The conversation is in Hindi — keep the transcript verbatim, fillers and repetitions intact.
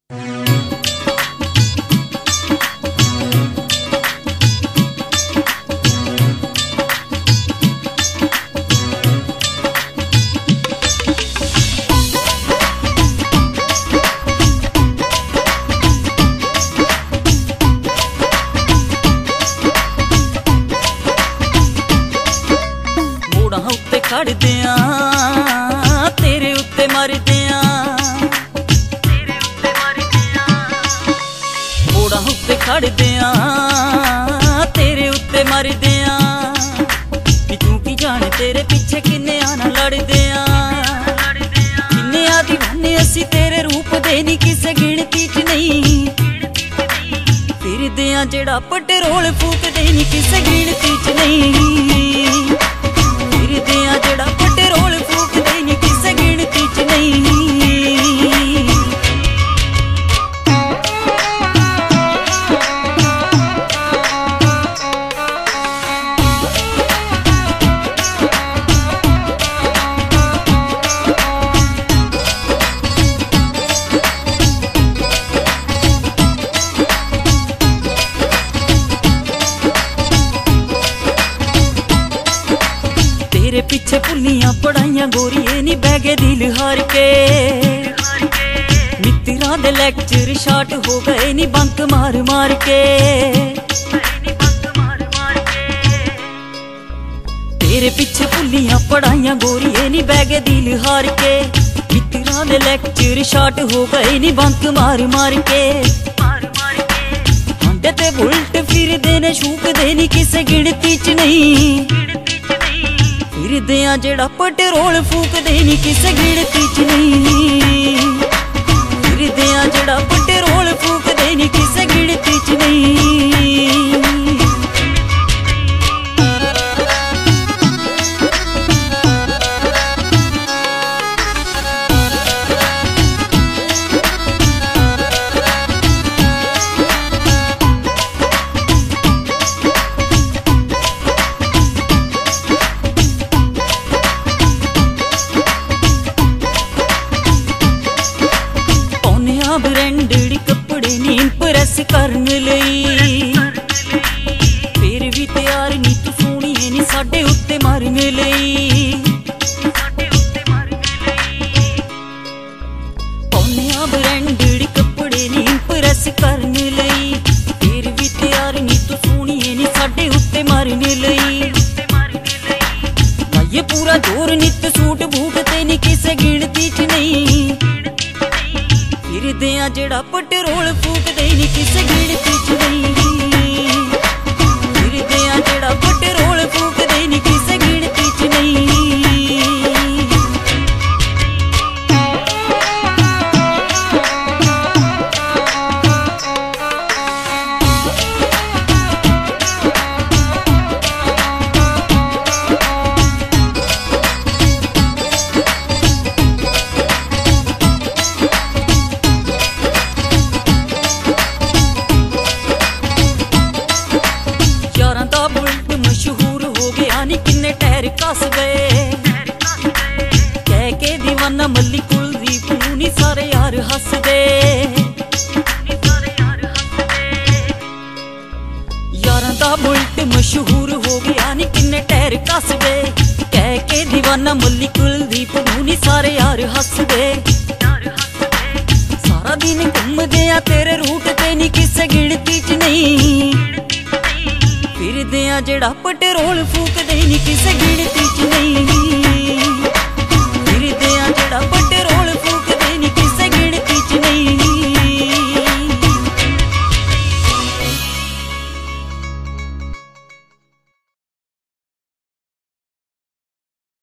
खड़ दिया तेरे उत्ते मर दिया, मोड़ा उत्ते खड़ दिया तेरे उत्ते मर दिया, तू की जाने तेरे पीछे किन्ने आना लड़ दिया, किन्ने आदि बने असी तेरे रूप दे नी किसे गिनती च नहीं, फिर दिया जेड़ा पेट्रोल फूक दे नी किसे गिनती च नहीं, दिया जड़ा पेट्रोल फूक दे नी किसे गिनती च नहीं। तेरे पीछे पुलियां पढ़ाइया गोरिए नी बैगे दिल हार के, मित्रा दे लेक्चर शार्ट हो गए नी बंक मार मार के, तेरे पीछे पुलियां पढ़ाइया गोरिए नी बैगे दिल हार के, मित्रा दे लेक्चर शार्ट हो गए नी बंक मार मार के, हांडे ते बुलट फिर देने शूक देनी किसे गिनती च नहीं, फिर दिया जेड़ा पेट्रोल फूक दे नी किसे गिनती च नहीं, फिर दिया जेड़ा पेट्रोल फूक दे नी किसे गिनती च नहीं। ब्रांडेड कपड़े नी इंप्रेस करने लई, फिर भी तैयार नी तू सोनी नी साडे उत्ते मारने लई, पौनिया ब्रांडेड कपड़े नी इंप्रेस करने लई, फिर भी तैयार नी तू सोनी नी साडे उत्ते मारने लई, ये पूरा जोर नित सूट बूट ते नी किसे गिनती च नहीं, फिर दिया जेड़ा पेट्रोल फूक दे नी किसे गिनती च नहीं, फिर दिया जेड़ा पेट्रोल फूक दे नी किसे गिनती च नहीं। किन्ने टैर कस गए कह के दीवाना मल्ली कुलदीप नूं नी सारे यार हस दे, यारां दा बुलट मशहूर हो गया नी किन्ने टैर कस गए कह के दीवाना मल्ली कुलदीप नूं नी सारे यार हस दे, सारा दिन घूमदे आ तेरे रूट ते नी किसे गिनती च नहीं, फिर दिया जेड़ा पेट्रोल फूक दे नी किसे गिनती च नहीं।